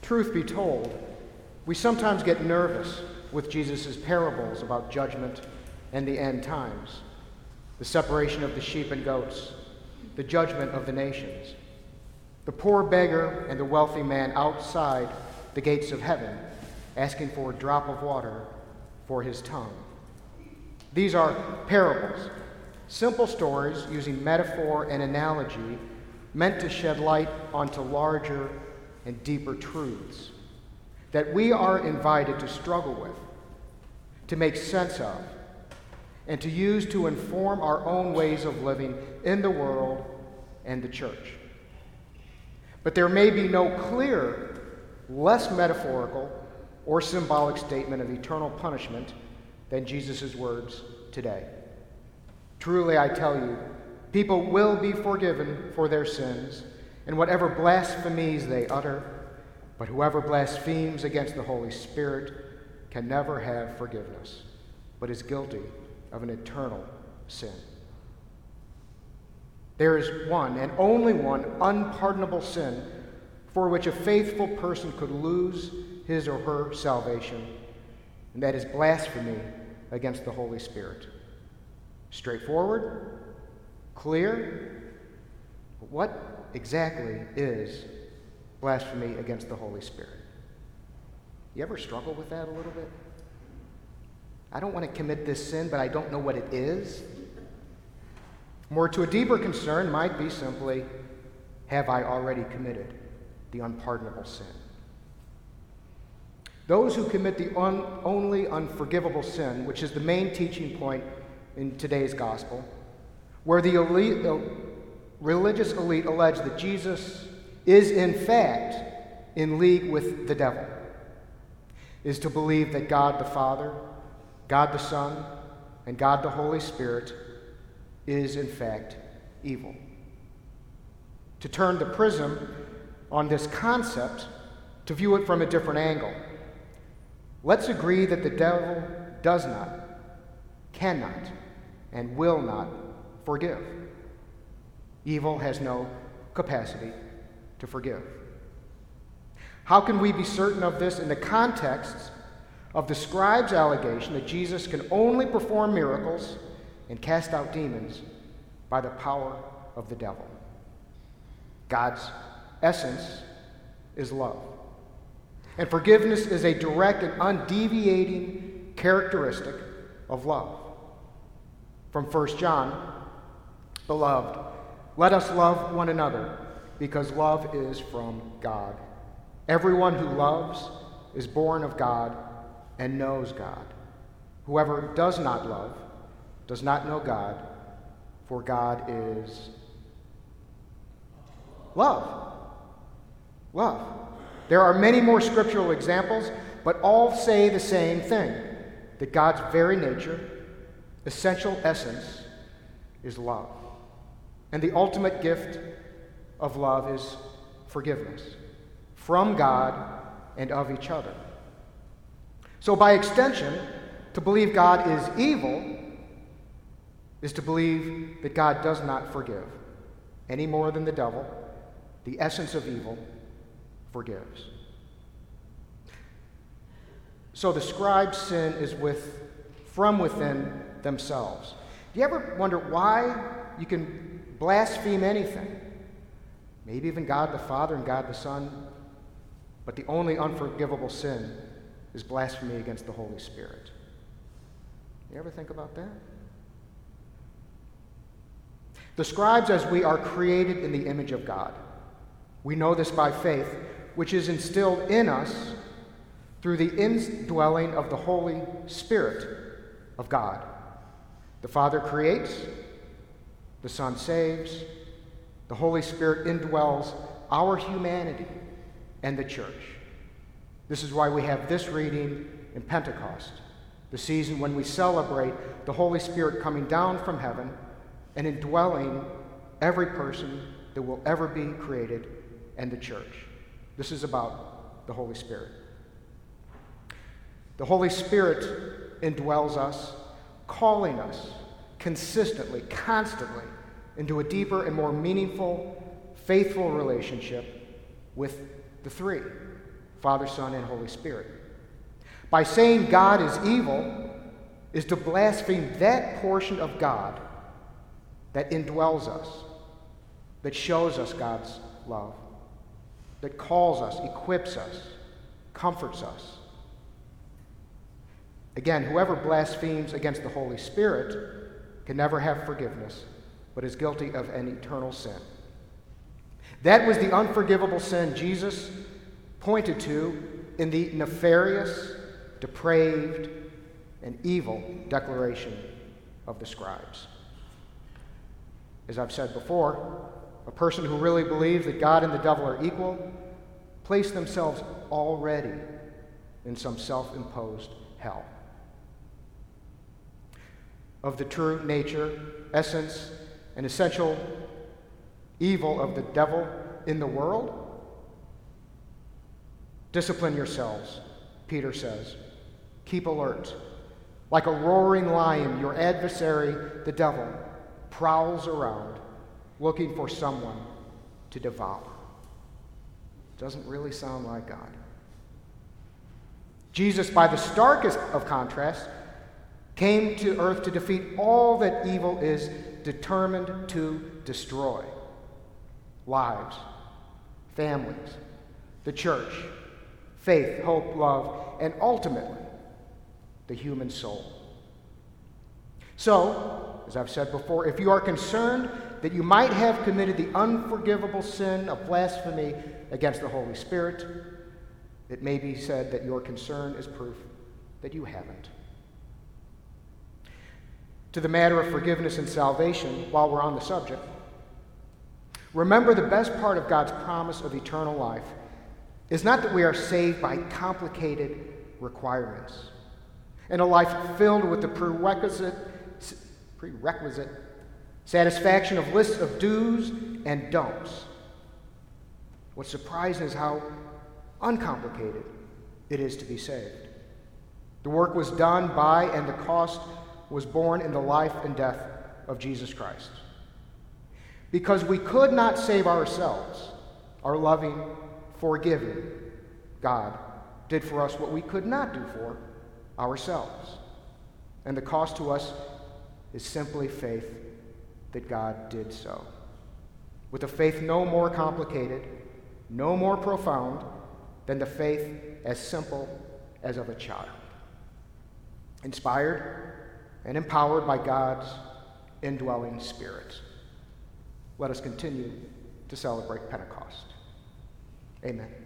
Truth be told, we sometimes get nervous with Jesus' parables about judgment and the end times, the separation of the sheep and goats, the judgment of the nations, the poor beggar and the wealthy man outside the gates of heaven, asking for a drop of water for his tongue. These are parables, simple stories using metaphor and analogy meant to shed light onto larger and deeper truths that we are invited to struggle with, to make sense of, and to use to inform our own ways of living in the world and the church. But there may be no clearer, less metaphorical or symbolic statement of eternal punishment than Jesus' words today. Truly, I tell you, people will be forgiven for their sins and whatever blasphemies they utter, but whoever blasphemes against the Holy Spirit can never have forgiveness, but is guilty of an eternal sin. There is one and only one unpardonable sin for which a faithful person could lose his or her salvation, and that is blasphemy against the Holy Spirit. Straightforward, clear, but what exactly is blasphemy against the Holy Spirit? You ever struggle with that a little bit? I don't want to commit this sin, but I don't know what it is. More to a deeper concern might be simply, have I already committed the unpardonable sin? Those who commit the only unforgivable sin, which is the main teaching point in today's gospel, where the religious elite allege that Jesus is in fact in league with the devil, is to believe that God the Father, God the Son, and God the Holy Spirit is in fact evil. To turn the prism on this concept, to view it from a different angle, let's agree that the devil does not, cannot, and will not forgive. Evil has no capacity to forgive. How can we be certain of this in the context of the scribe's allegation that Jesus can only perform miracles and cast out demons by the power of the devil? God's essence is love. And forgiveness is a direct and undeviating characteristic of love. From 1 John, beloved, let us love one another, because love is from God. Everyone who loves is born of God and knows God. Whoever does not love does not know God, for God is love. Love. There are many more scriptural examples, but all say the same thing, that God's very nature, essential essence, is love. And the ultimate gift of love is forgiveness from God and of each other. So by extension, to believe God is evil is to believe that God does not forgive, any more than the devil, the essence of evil, forgives. So the scribe's sin is from within themselves. Do you ever wonder why you can blaspheme anything? Maybe even God the Father and God the Son, but the only unforgivable sin is blasphemy against the Holy Spirit. You ever think about that? The scribes, as we, are created in the image of God. We know this by faith, which is instilled in us through the indwelling of the Holy Spirit of God. The Father creates, the Son saves, the Holy Spirit indwells our humanity and the church. This is why we have this reading in Pentecost, the season when we celebrate the Holy Spirit coming down from heaven and indwelling every person that will ever be created and the church. This is about the Holy Spirit. The Holy Spirit indwells us, calling us consistently, constantly, into a deeper and more meaningful, faithful relationship with the three, Father, Son, and Holy Spirit. By saying God is evil is to blaspheme that portion of God that indwells us, that shows us God's love, that calls us, equips us, comforts us. Again, whoever blasphemes against the Holy Spirit can never have forgiveness, but is guilty of an eternal sin. That was the unforgivable sin Jesus pointed to in the nefarious, depraved, and evil declaration of the scribes. As I've said before, a person who really believes that God and the devil are equal place themselves already in some self-imposed hell. Of the true nature, essence, and essential evil of the devil in the world, discipline yourselves, Peter says. Keep alert. Like a roaring lion, your adversary, the devil, prowls around looking for someone to devour. Doesn't really sound like God. Jesus, by the starkest of contrasts, came to earth to defeat all that evil is determined to destroy: lives, families, the church, faith, hope, love, and ultimately, the human soul. So, as I've said before, if you are concerned that you might have committed the unforgivable sin of blasphemy against the Holy Spirit, it may be said that your concern is proof that you haven't. To the matter of forgiveness and salvation, while we're on the subject, remember the best part of God's promise of eternal life is not that we are saved by complicated requirements and a life filled with the prerequisite satisfaction of lists of do's and don'ts. What's surprising is how uncomplicated it is to be saved. The work was done by and the cost was borne in the life and death of Jesus Christ. Because we could not save ourselves, our loving, forgiving God did for us what we could not do for ourselves. And the cost to us is simply faith that God did so. With a faith no more complicated, no more profound than the faith as simple as of a child. Inspired and empowered by God's indwelling Spirit. Let us continue to celebrate Pentecost. Amen.